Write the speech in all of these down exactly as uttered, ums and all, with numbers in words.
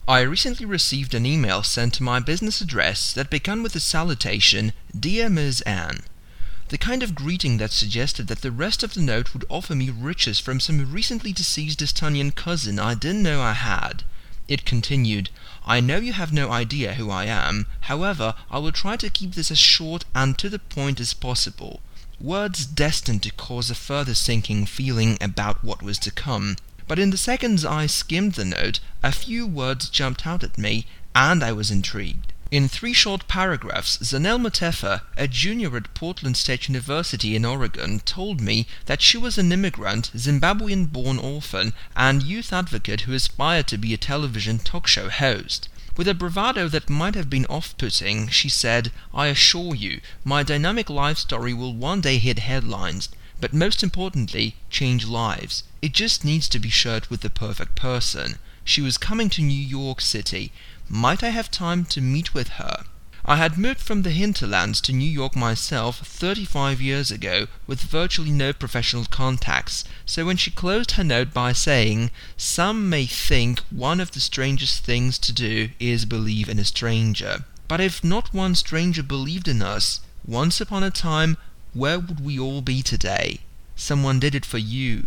I recently received an email sent to my business address that began with the salutation, "Dear Miss Anne." The kind of greeting that suggested that the rest of the note would offer me riches from some recently deceased Estonian cousin I didn't know I had. It continued, "I know you have no idea who I am, however, I will try to keep this as short and to the point as possible." Words destined to cause a further sinking feeling about what was to come. But in the seconds I skimmed the note, a few words jumped out at me, and I was intrigued. In three short paragraphs, Zanel Motefa, a junior at Portland State University in Oregon, told me that she was an immigrant, Zimbabwean-born orphan, and youth advocate who aspired to be a television talk show host. With a bravado that might have been off-putting, she said, "I assure you, my dynamic life story will one day hit headlines, but most importantly, change lives. It just needs to be shared with the perfect person." She was coming to New York City. Might I have time to meet with her? I had moved from the hinterlands to New York myself thirty-five years ago with virtually no professional contacts, so when she closed her note by saying, "Some may think one of the strangest things to do is believe in a stranger. But if not one stranger believed in us, once upon a time, where would we all be today? Someone did it for you."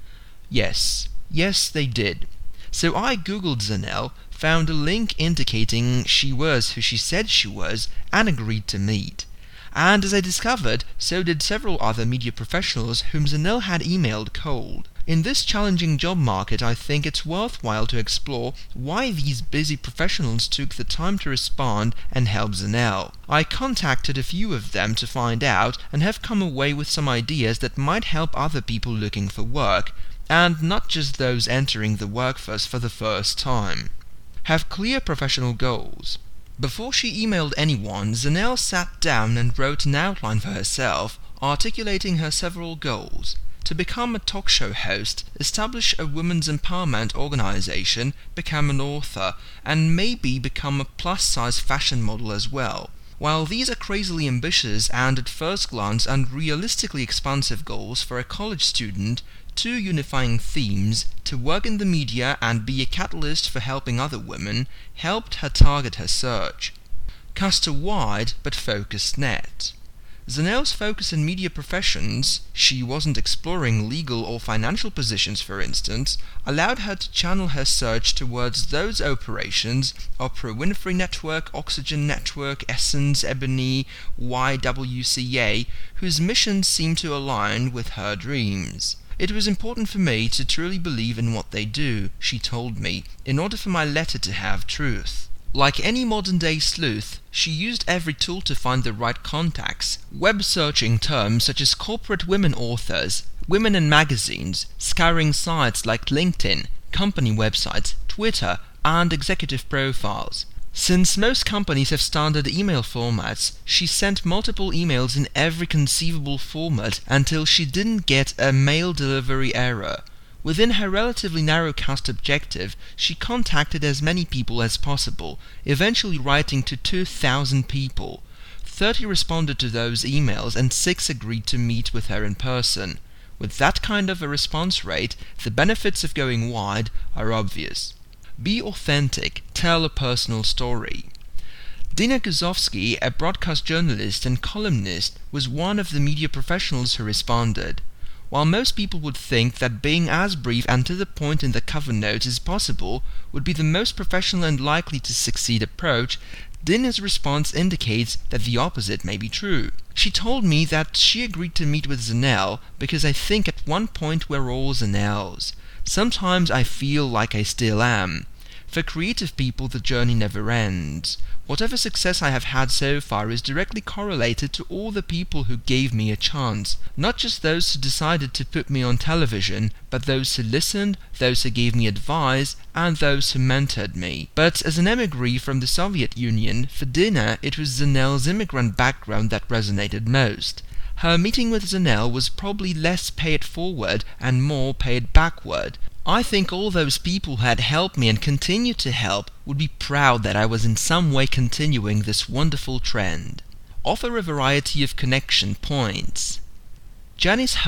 Yes, yes they did. So I googled Zanel, found a link indicating she was who she said she was, and agreed to meet. And as I discovered, so did several other media professionals whom Zanel had emailed cold. In this challenging job market, I think it's worthwhile to explore why these busy professionals took the time to respond and help Zanel. I contacted a few of them to find out, and have come away with some ideas that might help other people looking for work, and not just those entering the workforce for the first time. Have clear professional goals. Before she emailed anyone, Zanel sat down and wrote an outline for herself, articulating her several goals. To become a talk show host, establish a women's empowerment organization, become an author, and maybe become a plus-size fashion model as well. While these are crazily ambitious and at first glance unrealistically expansive goals for a college student, two unifying themes, to work in the media and be a catalyst for helping other women, helped her target her search. Cast a wide but focused net. Zanel's focus in media professions, she wasn't exploring legal or financial positions for instance, allowed her to channel her search towards those operations, Oprah Winfrey Network, Oxygen Network, Essence, Ebony, Y W C A, whose missions seemed to align with her dreams. "It was important for me to truly believe in what they do," she told me, in order for my letter to have truth. Like any modern-day sleuth, she used every tool to find the right contacts, web-searching terms such as corporate women authors, women in magazines, scouring sites like LinkedIn, company websites, Twitter, and executive profiles. Since most companies have standard email formats, she sent multiple emails in every conceivable format until she didn't get a mail delivery error. Within her relatively narrow-cast objective, she contacted as many people as possible, eventually writing to two thousand people. Thirty responded to those emails and six agreed to meet with her in person. With that kind of a response rate, the benefits of going wide are obvious. Be authentic, tell a personal story. Dina Guzovsky, a broadcast journalist and columnist, was one of the media professionals who responded. While most people would think that being as brief and to the point in the cover note as possible would be the most professional and likely to succeed approach, Dina's response indicates that the opposite may be true. She told me that she agreed to meet with Zanel because I think at one point we're all Zanels. Sometimes I feel like I still am. For creative people, the journey never ends. Whatever success I have had so far is directly correlated to all the people who gave me a chance. Not just those who decided to put me on television, but those who listened, those who gave me advice, and those who mentored me. But as an emigre from the Soviet Union, for Dina it was Zanel's immigrant background that resonated most. Her meeting with Zanel was probably less pay-it-forward and more pay-it-backward. I think all those people who had helped me and continue to help would be proud that I was in some way continuing this wonderful trend. Offer a variety of connection points. Janice Huff,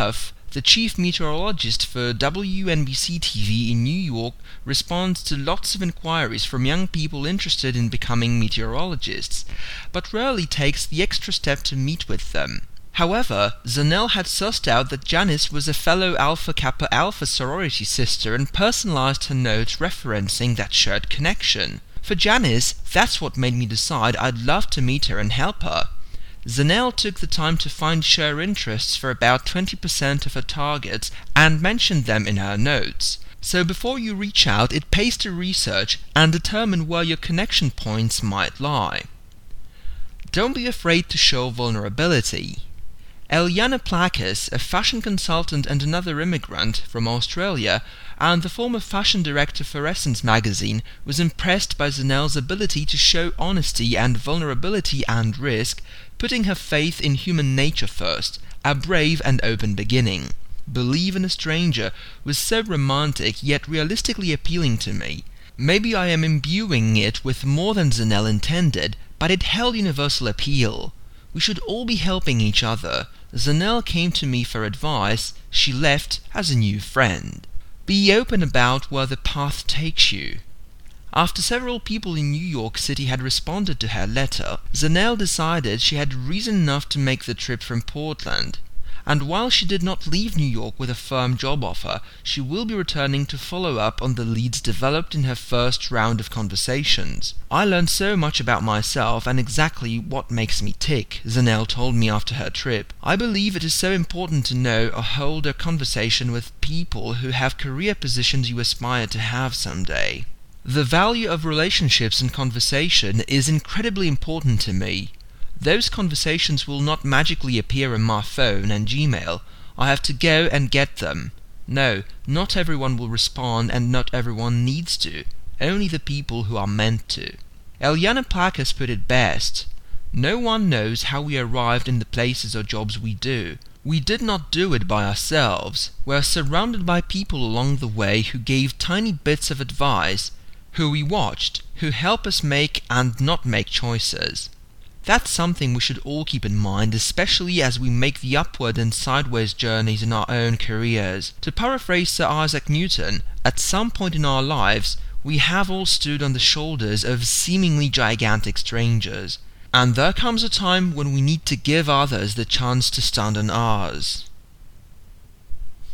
the chief meteorologist for W N B C T V in New York, responds to lots of inquiries from young people interested in becoming meteorologists, but rarely takes the extra step to meet with them. However, Zanel had sussed out that Janice was a fellow Alpha Kappa Alpha sorority sister and personalized her notes referencing that shared connection. For Janice, that's what made me decide I'd love to meet her and help her. Zanel took the time to find share interests for about twenty percent of her targets and mentioned them in her notes. So before you reach out, it pays to research and determine where your connection points might lie. Don't be afraid to show vulnerability. Eliana Plakis, a fashion consultant and another immigrant from Australia, and the former fashion director for Essence magazine, was impressed by Zanel's ability to show honesty and vulnerability and risk, putting her faith in human nature first, a brave and open beginning. Believe in a Stranger was so romantic yet realistically appealing to me. Maybe I am imbuing it with more than Zanel intended, but it held universal appeal. We should all be helping each other. Zanel came to me for advice, she left as a new friend. Be open about where the path takes you. After several people in New York City had responded to her letter, Zanel decided she had reason enough to make the trip from Portland. And while she did not leave New York with a firm job offer, she will be returning to follow up on the leads developed in her first round of conversations. I learned so much about myself and exactly what makes me tick, Zanel told me after her trip. I believe it is so important to know or hold a conversation with people who have career positions you aspire to have someday. The value of relationships and conversation is incredibly important to me. Those conversations will not magically appear on my phone and Gmail. I have to go and get them. No, not everyone will respond and not everyone needs to. Only the people who are meant to. Eliana Plakis put it best. No one knows how we arrived in the places or jobs we do. We did not do it by ourselves. We are surrounded by people along the way who gave tiny bits of advice, who we watched, who help us make and not make choices. That's something we should all keep in mind, especially as we make the upward and sideways journeys in our own careers. To paraphrase Sir Isaac Newton, at some point in our lives, we have all stood on the shoulders of seemingly gigantic strangers. And there comes a time when we need to give others the chance to stand on ours.